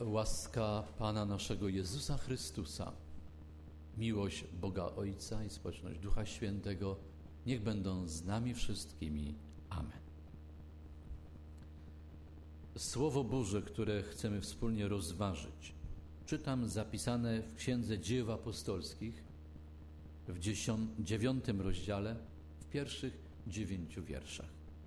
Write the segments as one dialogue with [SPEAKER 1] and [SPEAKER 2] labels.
[SPEAKER 1] Łaska Pana naszego Jezusa Chrystusa, miłość Boga Ojca i społeczność Ducha Świętego niech będą z nami wszystkimi. Amen. Słowo Boże, które chcemy wspólnie rozważyć, czytam zapisane w Księdze Dziejów Apostolskich w 9 rozdziale, w pierwszych 9 wierszach.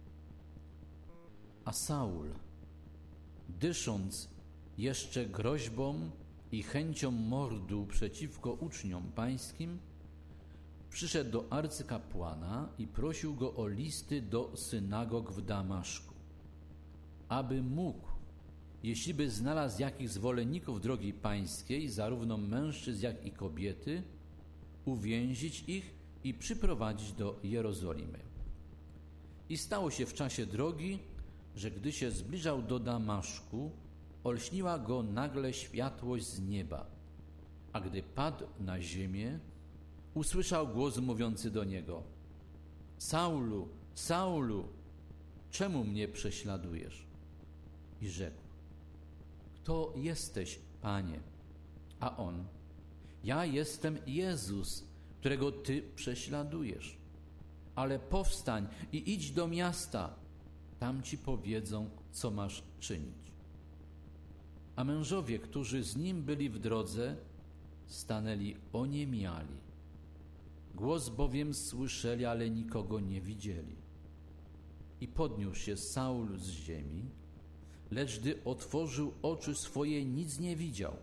[SPEAKER 1] A Saul, dysząc jeszcze groźbą i chęcią mordu przeciwko uczniom pańskim, przyszedł do arcykapłana i prosił go o listy do synagog w Damaszku, aby mógł, jeśli by znalazł jakichś zwolenników drogi pańskiej, zarówno mężczyzn, jak i kobiety, uwięzić ich i przyprowadzić do Jerozolimy. I stało się w czasie drogi, że gdy się zbliżał do Damaszku, olśniła go nagle światłość z nieba, a gdy padł na ziemię, usłyszał głos mówiący do niego: Saulu, Saulu, czemu mnie prześladujesz? I rzekł: Kto jesteś, Panie? A on: Ja jestem Jezus, którego Ty prześladujesz. Ale powstań i idź do miasta, tam Ci powiedzą, co masz czynić. A mężowie, którzy z nim byli w drodze, stanęli oniemiali. Głos bowiem słyszeli, ale nikogo nie widzieli. I podniósł się Saul z ziemi, lecz gdy otworzył oczy swoje, nic nie widział.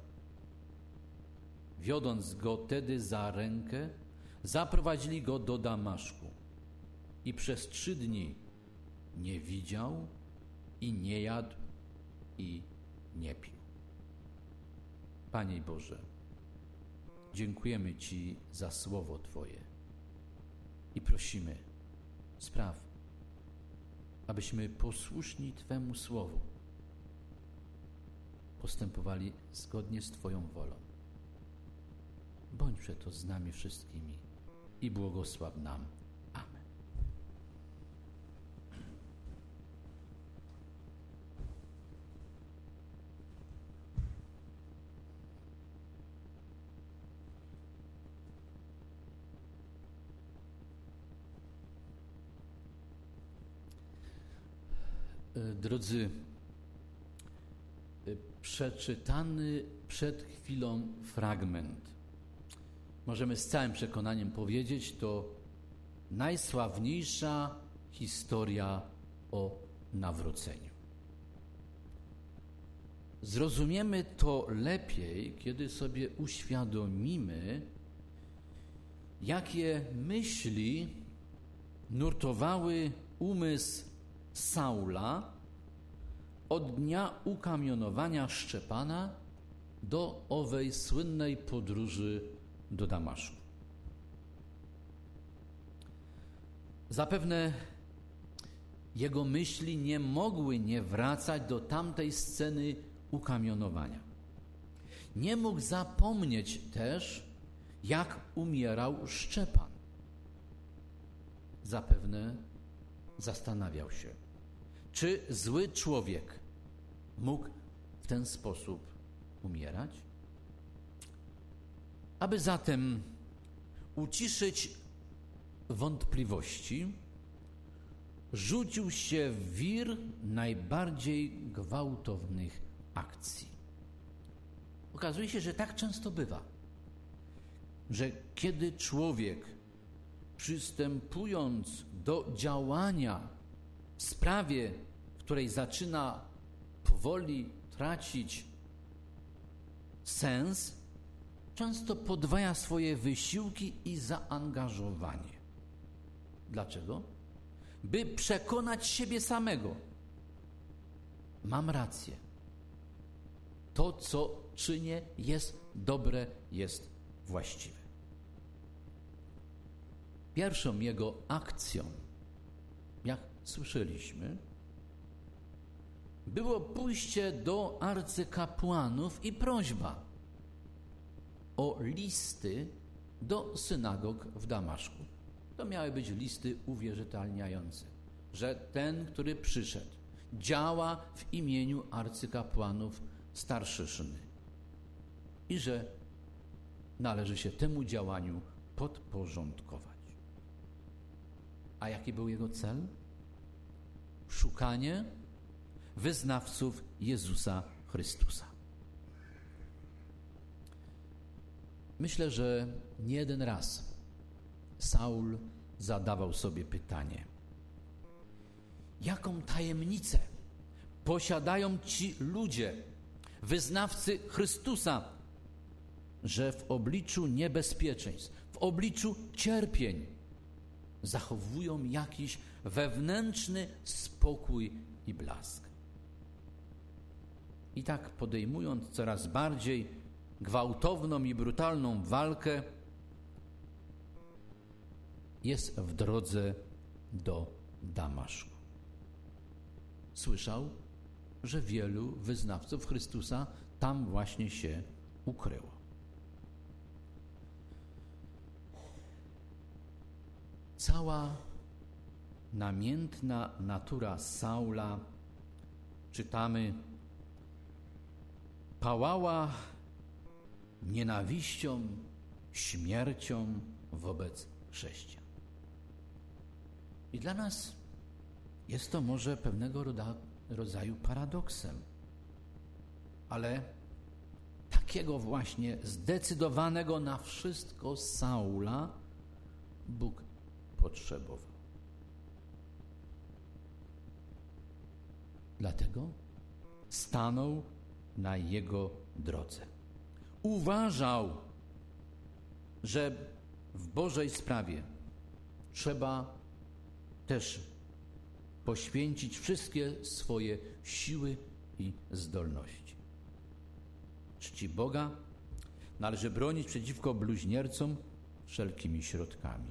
[SPEAKER 1] Wiodąc go tedy za rękę, zaprowadzili go do Damaszku. I przez 3 dni nie widział i nie jadł i nie pił. Panie Boże, dziękujemy Ci za słowo Twoje i prosimy, spraw, abyśmy posłuszni Twemu słowu postępowali zgodnie z Twoją wolą. Bądź przeto z nami wszystkimi i błogosław nam. Amen. Drodzy, przeczytany przed chwilą fragment, możemy z całym przekonaniem powiedzieć, to najsławniejsza historia o nawróceniu. Zrozumiemy to lepiej, kiedy sobie uświadomimy, jakie myśli nurtowały umysł Saula od dnia ukamionowania Szczepana do owej słynnej podróży do Damaszku. Zapewne jego myśli nie mogły nie wracać do tamtej sceny ukamionowania. Nie mógł zapomnieć też, jak umierał Szczepan. Zapewne zastanawiał się, czy zły człowiek mógł w ten sposób umierać? Aby zatem uciszyć wątpliwości, rzucił się w wir najbardziej gwałtownych akcji. Okazuje się, że tak często bywa, że kiedy człowiek, przystępując do działania w sprawie, w której zaczyna powoli tracić sens, często podwaja swoje wysiłki i zaangażowanie. Dlaczego? By przekonać siebie samego. Mam rację. To, co czynię, jest dobre, jest właściwe. Pierwszą jego akcją, jak słyszeliśmy, było pójście do arcykapłanów i prośba o listy do synagog w Damaszku. To miały być listy uwierzytelniające, że ten, który przyszedł, działa w imieniu arcykapłanów starszyzny i że należy się temu działaniu podporządkować. A jaki był jego cel? Szukanie wyznawców Jezusa Chrystusa. Myślę, że nie jeden raz Saul zadawał sobie pytanie: jaką tajemnicę posiadają ci ludzie, wyznawcy Chrystusa, że w obliczu niebezpieczeństw, w obliczu cierpień zachowują jakiś wewnętrzny spokój i blask. I tak podejmując coraz bardziej gwałtowną i brutalną walkę, jest w drodze do Damaszku. Słyszał, że wielu wyznawców Chrystusa tam właśnie się ukryło. Cała namiętna natura Saula, czytamy, pałała nienawiścią, śmiercią wobec chrześcijan. I dla nas jest to może pewnego rodzaju paradoksem, ale takiego właśnie zdecydowanego na wszystko Saula Bóg potrzebował. Dlatego stanął na jego drodze. Uważał, że w Bożej sprawie trzeba też poświęcić wszystkie swoje siły i zdolności. Czci Boga należy bronić przeciwko bluźniercom wszelkimi środkami.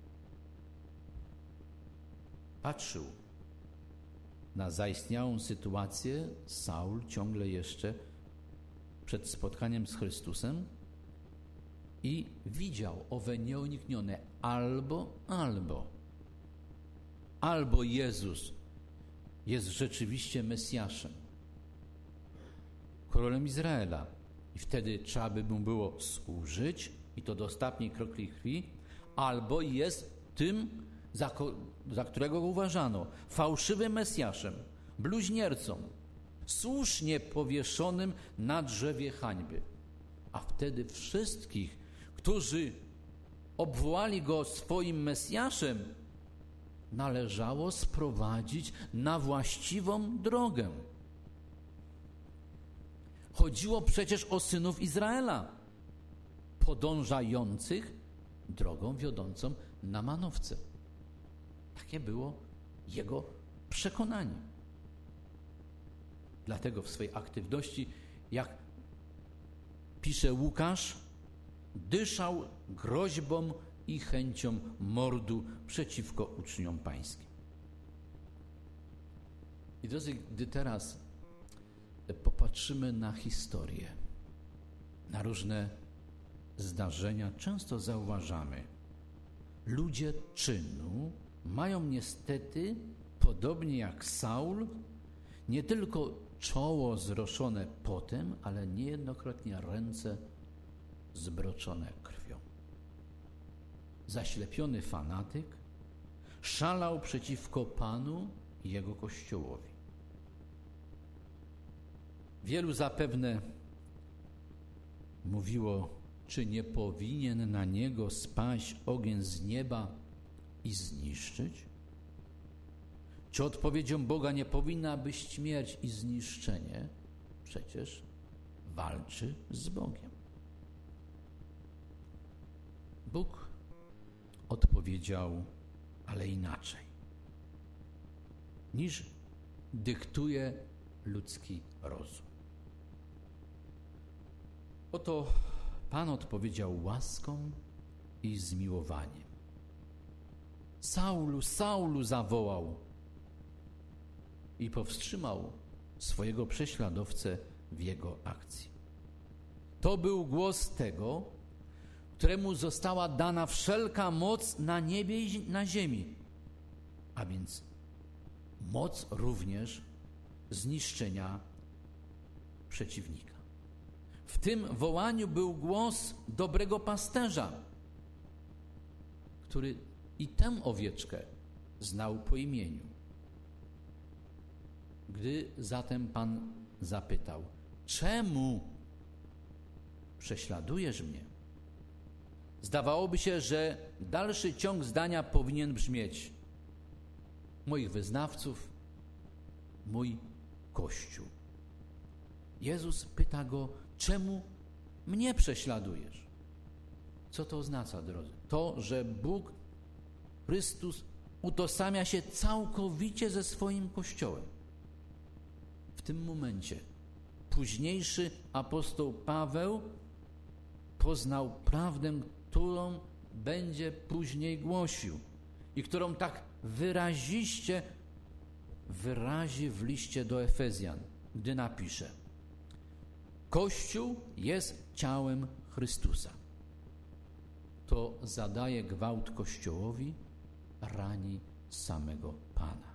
[SPEAKER 1] Patrzył na zaistniałą sytuację Saul ciągle jeszcze przed spotkaniem z Chrystusem i widział owe nieuniknione albo Jezus jest rzeczywiście Mesjaszem, królem Izraela i wtedy trzeba by mu było służyć i to do ostatniej kropli krwi, albo jest tym, za którego uważano, fałszywym Mesjaszem, bluźniercą, słusznie powieszonym na drzewie hańby. A wtedy wszystkich, którzy obwołali go swoim Mesjaszem, należało sprowadzić na właściwą drogę. Chodziło przecież o synów Izraela, podążających drogą wiodącą na manowce. Takie było jego przekonanie. Dlatego w swej aktywności, jak pisze Łukasz, dyszał groźbą i chęcią mordu przeciwko uczniom pańskim. I drodzy, gdy teraz popatrzymy na historię, na różne zdarzenia, często zauważamy, ludzie czynu mają niestety, podobnie jak Saul, nie tylko czoło zroszone potem, ale niejednokrotnie ręce zbroczone krwią. Zaślepiony fanatyk szalał przeciwko Panu i Jego Kościołowi. Wielu zapewne mówiło, czy nie powinien na niego spaść ogień z nieba i zniszczyć? Czy odpowiedzią Boga nie powinna być śmierć i zniszczenie? Przecież walczy z Bogiem. Bóg odpowiedział, ale inaczej, niż dyktuje ludzki rozum. Oto Pan odpowiedział łaską i zmiłowaniem. Saulu, Saulu, zawołał i powstrzymał swojego prześladowcę w jego akcji. To był głos tego, któremu została dana wszelka moc na niebie i na ziemi, a więc moc również zniszczenia przeciwnika. W tym wołaniu był głos dobrego pasterza, który i tę owieczkę znał po imieniu. Gdy zatem Pan zapytał: czemu prześladujesz mnie? Zdawałoby się, że dalszy ciąg zdania powinien brzmieć: moich wyznawców, mój Kościół. Jezus pyta go: czemu mnie prześladujesz? Co to oznacza, drodzy? To, że Bóg, Chrystus, utożsamia się całkowicie ze swoim Kościołem. W tym momencie późniejszy apostoł Paweł poznał prawdę, którą będzie później głosił i którą tak wyraziście wyrazi w liście do Efezjan, gdy napisze: Kościół jest ciałem Chrystusa. To zadaje gwałt Kościołowi, rani samego Pana.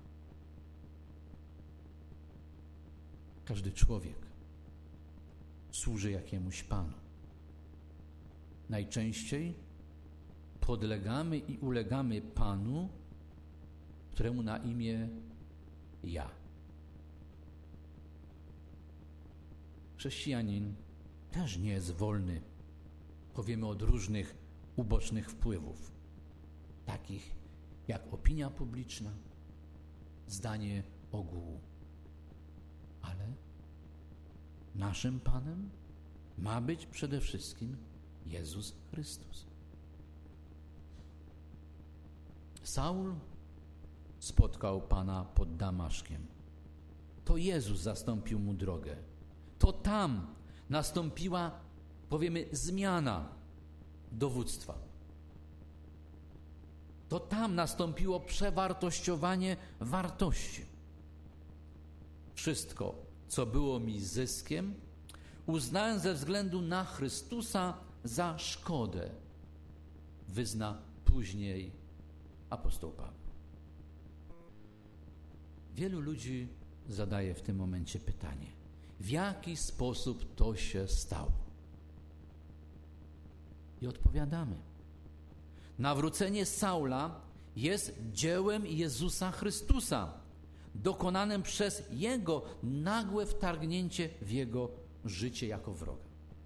[SPEAKER 1] Każdy człowiek służy jakiemuś Panu. Najczęściej podlegamy i ulegamy Panu, któremu na imię ja. Chrześcijanin też nie jest wolny, powiemy, od różnych ubocznych wpływów, takich jak opinia publiczna, zdanie ogółu. Ale naszym Panem ma być przede wszystkim Jezus Chrystus. Saul spotkał Pana pod Damaszkiem. To Jezus zastąpił mu drogę. To tam nastąpiła, powiemy, zmiana dowództwa. To tam nastąpiło przewartościowanie wartości. Wszystko, co było mi zyskiem, uznałem ze względu na Chrystusa za szkodę, wyzna później apostoł Paweł. Wielu ludzi zadaje w tym momencie pytanie: w jaki sposób to się stało? I odpowiadamy: nawrócenie Saula jest dziełem Jezusa Chrystusa, dokonanym przez Jego nagłe wtargnięcie w jego życie jako wroga.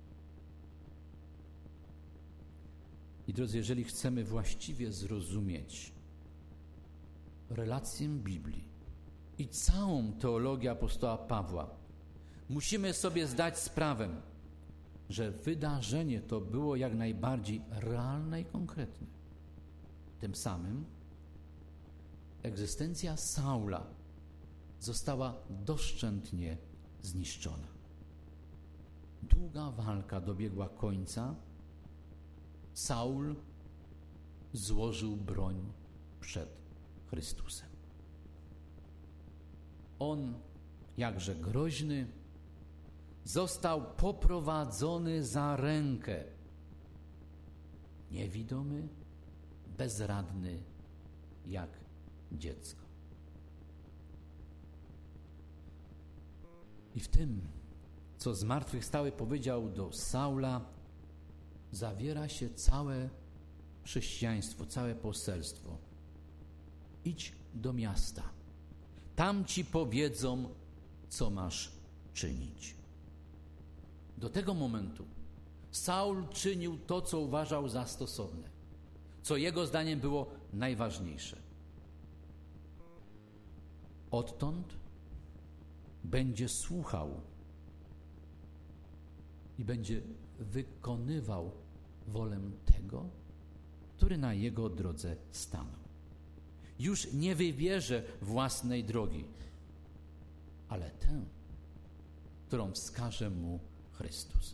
[SPEAKER 1] I drodzy, jeżeli chcemy właściwie zrozumieć relację Biblii i całą teologię apostoła Pawła, musimy sobie zdać sprawę, że wydarzenie to było jak najbardziej realne i konkretne. Tym samym egzystencja Saula została doszczętnie zniszczona. Długa walka dobiegła końca. Saul złożył broń przed Chrystusem. On, jakże groźny, został poprowadzony za rękę. Niewidomy, bezradny, jak dziecko. I w tym, co zmartwychwstały powiedział do Saula, zawiera się całe chrześcijaństwo, całe poselstwo. Idź do miasta. Tam ci powiedzą, co masz czynić. Do tego momentu Saul czynił to, co uważał za stosowne, co jego zdaniem było najważniejsze. Odtąd będzie słuchał i będzie wykonywał wolę tego, który na jego drodze stanął. Już nie wybierze własnej drogi, ale tę, którą wskaże mu Chrystus.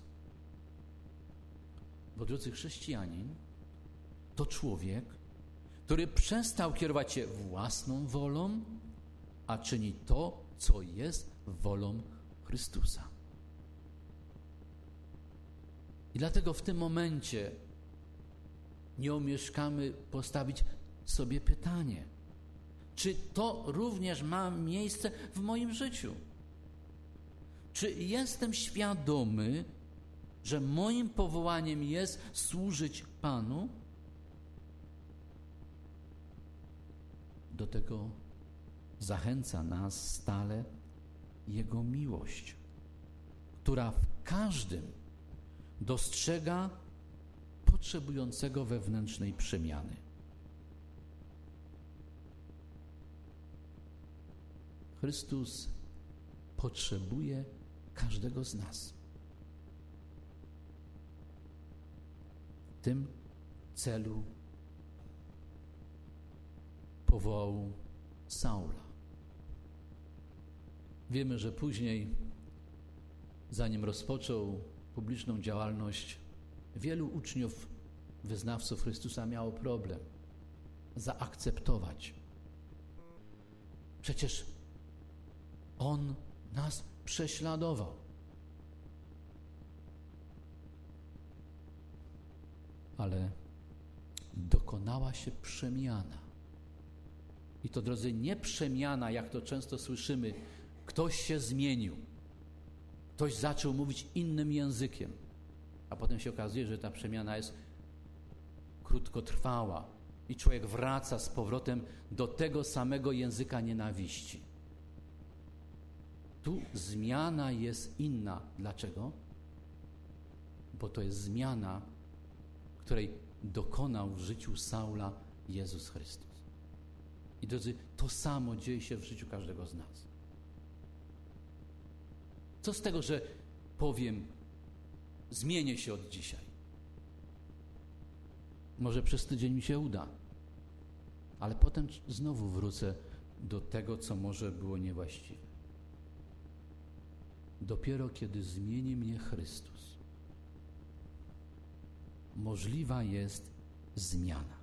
[SPEAKER 1] Bo drodzy, chrześcijanin to człowiek, który przestał kierować się własną wolą, a czyni to, co jest wolą Chrystusa. I dlatego w tym momencie nie omieszkamy postawić sobie pytanie, czy to również ma miejsce w moim życiu? Czy jestem świadomy, że moim powołaniem jest służyć Panu? Do tego zachęca nas stale Jego miłość, która w każdym dostrzega potrzebującego wewnętrznej przemiany. Chrystus potrzebuje każdego z nas. W tym celu powołał Saula. Wiemy, że później, zanim rozpoczął publiczną działalność, wielu uczniów, wyznawców Chrystusa miało problem zaakceptować. Przecież On nas prześladował. Ale dokonała się przemiana. I to, drodzy, nie przemiana, jak to często słyszymy, ktoś się zmienił, ktoś zaczął mówić innym językiem, a potem się okazuje, że ta przemiana jest krótkotrwała i człowiek wraca z powrotem do tego samego języka nienawiści. Tu zmiana jest inna. Dlaczego? Bo to jest zmiana, której dokonał w życiu Saula Jezus Chrystus. I drodzy, to samo dzieje się w życiu każdego z nas. Co z tego, że powiem, zmienię się od dzisiaj? Może przez tydzień mi się uda, ale potem znowu wrócę do tego, co może było niewłaściwe. Dopiero kiedy zmieni mnie Chrystus, możliwa jest zmiana.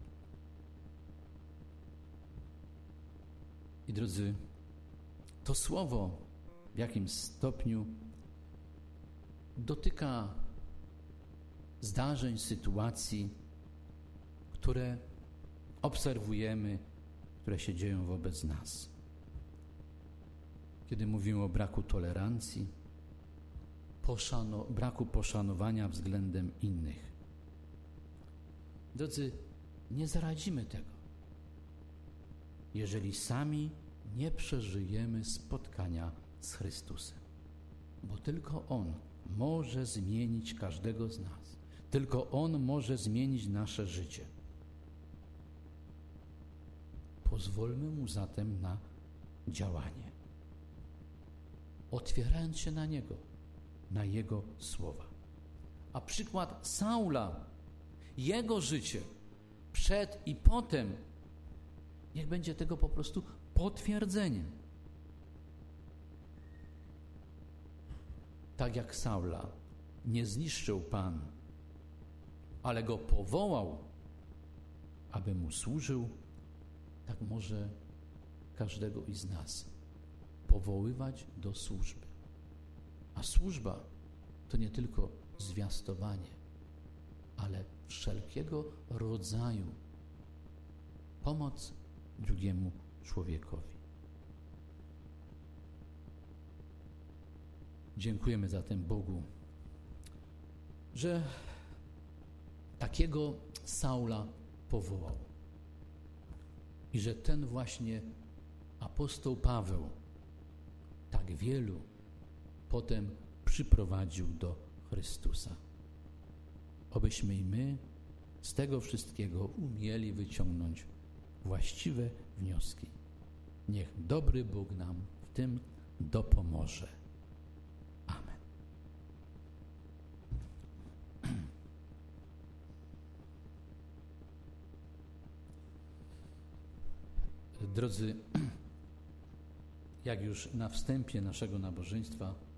[SPEAKER 1] I drodzy, to słowo w jakimś stopniu dotyka zdarzeń, sytuacji, które obserwujemy, które się dzieją wobec nas. Kiedy mówimy o braku tolerancji, braku poszanowania względem innych. Drodzy, nie zaradzimy tego, jeżeli sami nie przeżyjemy spotkania z Chrystusem. Bo tylko On może zmienić każdego z nas. Tylko On może zmienić nasze życie. Pozwólmy Mu zatem na działanie. Otwierając się na Niego, na Jego słowa. A przykład Saula, jego życie przed i potem, niech będzie tego po prostu potwierdzeniem. Tak jak Saula nie zniszczył Pan, ale go powołał, aby mu służył, tak może każdego z nas powoływać do służby. A służba to nie tylko zwiastowanie, ale wszelkiego rodzaju pomoc drugiemu człowiekowi. Dziękujemy zatem Bogu, że takiego Saula powołał i że ten właśnie apostoł Paweł tak wielu potem przyprowadził do Chrystusa. Obyśmy i my z tego wszystkiego umieli wyciągnąć właściwe wnioski. Niech dobry Bóg nam w tym dopomoże. Amen. Drodzy, jak już na wstępie naszego nabożeństwa